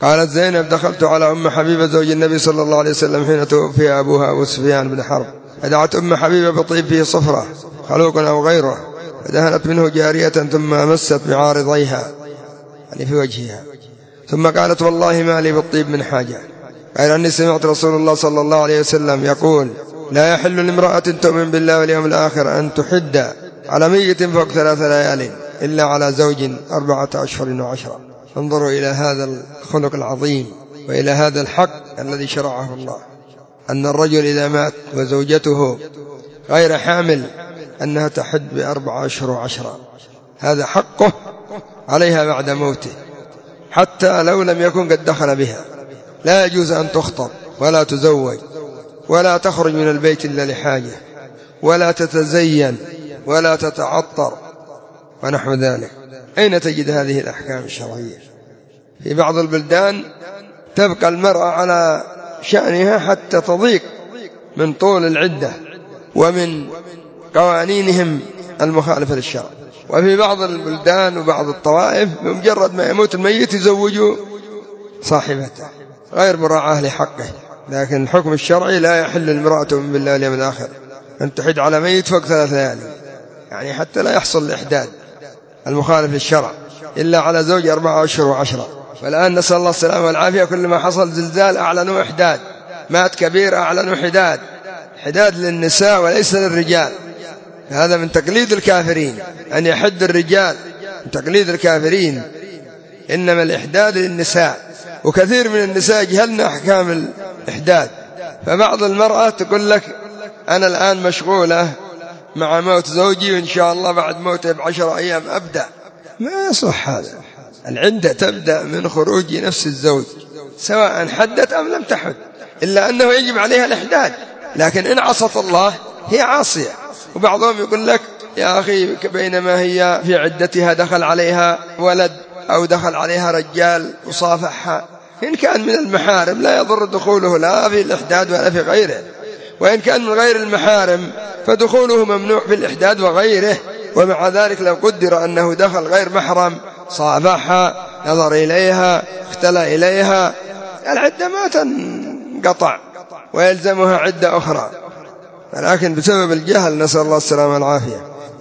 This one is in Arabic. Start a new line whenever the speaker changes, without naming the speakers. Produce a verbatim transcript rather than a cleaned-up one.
قالت زينب دخلت على أم حبيبة زوج النبي صلى الله عليه وسلم حين توفي أبوها أبو سفيان بن حرب، فدعت أم حبيبة بطيب فيه صفرة خلوق أو غيره، فدهنت منه جارية ثم مست بعارضيها يعني في وجهها، ثم قالت والله ما لي بالطيب من حاجة، غير أني سمعت رسول الله صلى الله عليه وسلم يقول لا يحل لامرأة تؤمن بالله واليوم الآخر أن تحد على ميت فوق ثلاث ليال إلا على زوج أربعة أشهر وعشرة. انظروا إلى هذا الخلق العظيم وإلى هذا الحق الذي شرعه الله، أن الرجل إذا مات وزوجته غير حامل أنها تحد بأربعة أشهر وعشرة، هذا حقه عليها بعد موته، حتى لو لم يكن قد دخل بها لا يجوز أن تخطب ولا تزوج ولا تخرج من البيت إلا لحاجة ولا تتزين ولا تتعطر ونحو ذلك. أين تجد هذه الأحكام الشرعية؟ في بعض البلدان تبقى المرأة على شأنها حتى تضيق من طول العدة ومن قوانينهم المخالفة للشرع، وفي بعض البلدان وبعض الطوائف بمجرد ما يموت الميت يزوجوا صاحبته غير مراعاة لحقه. لكن الحكم الشرعي لا يحل المرأة من بالله اليوم الآخر أن تحد على ميت فوق ثلاث ليالي، يعني حتى لا يحصل الإحداد المخالف للشرع إلا على زوج أربعة أشهر وعشرة. والآن نسأل الله السلامة والعافية، كل ما حصل زلزال أعلنوا إحداد، مات كبير أعلنوا حداد، حداد للنساء وليس للرجال. هذا من تقليد الكافرين أن يحد الرجال، من تقليد الكافرين، إنما الإحداد للنساء. وكثير من النساء جهلن أحكام الإحداد، فبعض المرأة تقول لك أنا الآن مشغولة مع موت زوجي وإن شاء الله بعد موته بعشر أيام أبدأ. ما يصح هذا، العدة تبدأ من خروج نفس الزوج سواء حدت أم لم تحد، إلا أنه يجب عليها الإحداد. لكن إن عصت الله هي عاصية. وبعضهم يقول لك يا أخي بينما هي في عدتها دخل عليها ولد أو دخل عليها رجال وصافحها، إن كان من المحارم لا يضر دخوله لا في الإحداد ولا في غيره، وإن كان من غير المحارم فدخوله ممنوع في الإحداد وغيره. ومع ذلك لو قدر أنه دخل غير محرم صافحها نظر إليها اختلى إليها، العدة ما تنقطع ويلزمها عدة أخرى، ولكن بسبب الجهل نسأل الله السلامة والعافية